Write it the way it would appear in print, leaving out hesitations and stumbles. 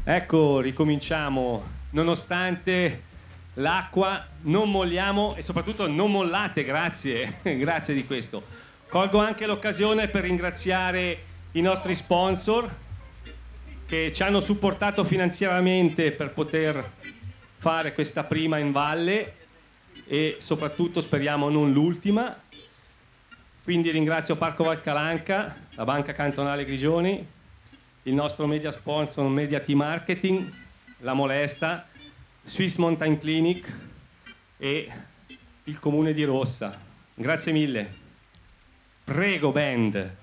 Ecco, ricominciamo. Nonostante l'acqua, non molliamo e soprattutto non mollate, grazie, grazie di questo. Colgo anche l'occasione per ringraziare i nostri sponsor che ci hanno supportato finanziariamente per poter fare questa prima in valle e soprattutto speriamo non l'ultima. Quindi ringrazio Parco Valcalanca, la Banca Cantonale Grigioni, il nostro media sponsor Media Team Marketing, la Molesta, Swiss Mountain Clinic e il Comune di Rossa. Grazie mille. Prego, band.